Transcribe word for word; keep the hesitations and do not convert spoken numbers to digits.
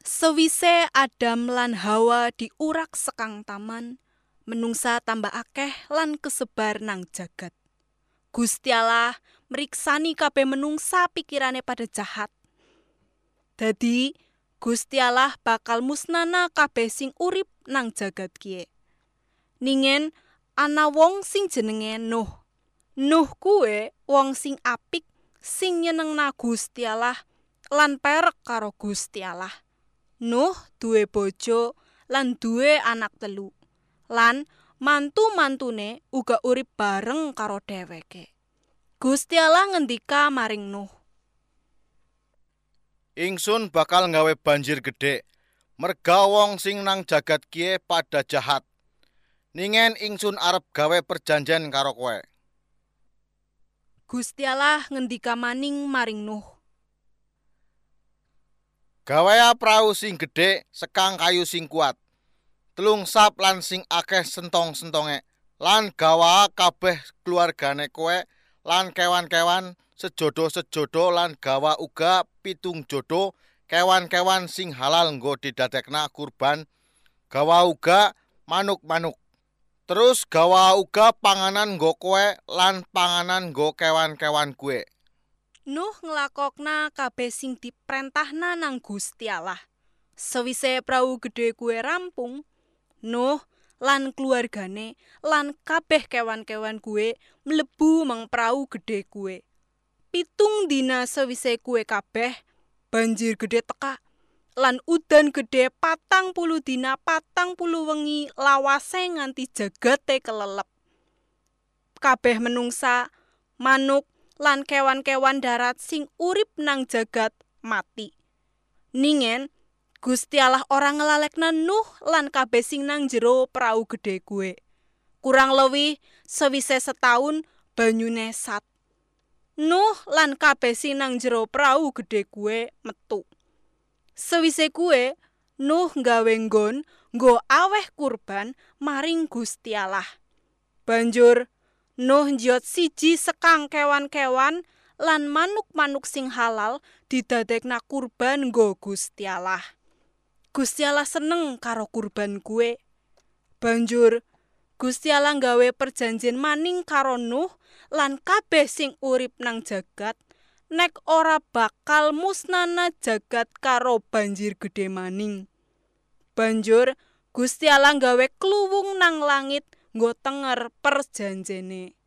Sewise Adam lan Hawa diurak sekang taman, menungsa tambah akeh lan kesebar nang jagat. Gusti Allah mriksani kabeh menungsa pikirane pada jahat. Dadi Gusti Allah bakal musnana kabeh sing urip nang jagat kiye. Ningen ana wong sing jenenge Nuh. Nuh kuwe wong sing apik, sing nyenengna Gusti Allah lan perek karo Gusti Allah. Nuh duwe bojo lan duwe anak telu. Lan mantu-mantune uga urip bareng karo dheweke. Gusti Allah ngendika maring Nuh, Ingsun bakal nggawe banjir gedhe, merga wong sing nang jagat kiye pada jahat. Ningen ingsun arep gawe perjanjian karo kowe. Gusti Allah ngendika maning maring Nuh, Gaweya prau sing gedhe sekang kayu sing kuat, telung sap lan sing akeh sentong-sentonge, lan gawa kabeh keluargane kowe lan kewan-kewan sejodo-sejodo lan gawa uga pitung jodo kewan-kewan sing halal nggo didadekna kurban, gawa uga manuk-manuk. Terus gawa uga panganan nggo kowe lan panganan nggo kewan-kewan kuwe. Nuh nglakokna kabeh sing diprentahna nang Gusti Allah. Sewise prau gedhe kuwe rampung, Nuh lan keluargane lan kabeh kewan-kewan kuwe mlebu meng prau gedhe kuwe. Pitung dina sewise kuwe kabeh, banjir gedhe teka lan udan gedhe patang puluh dina patang puluh wengi lawase nganti jagate kelelep. Kabeh menungsa, manuk lan kewan-kewan darat sing urip nang jagat mati. Ningen Gusti Allah ora ngelalekna Nuh lan kabeh sing nang jero prau gedhe kuwe. Kurang luwih sewise setahun banyune sat. Nuh lan kabeh sing nang jero prau gedhe kuwe metu. Sewise kuwe Nuh nggawe nggon nggo aweh kurban maring Gusti Allah. Banjur Nuh njot siji sekang kewan-kewan lan manuk-manuk sing halal didadekna kurban nggo Gusti Allah. Gusti Allah seneng karo kurban kuwe. Banjur Gusti Allah nggawe perjanjian maning karo Nuh lan kabeh sing urip nang jagat, nek ora bakal musnana jagat karo banjir gedhe maning. Banjur Gusti Allah nggawe kluwung nang langit nggo tenger perjanjene.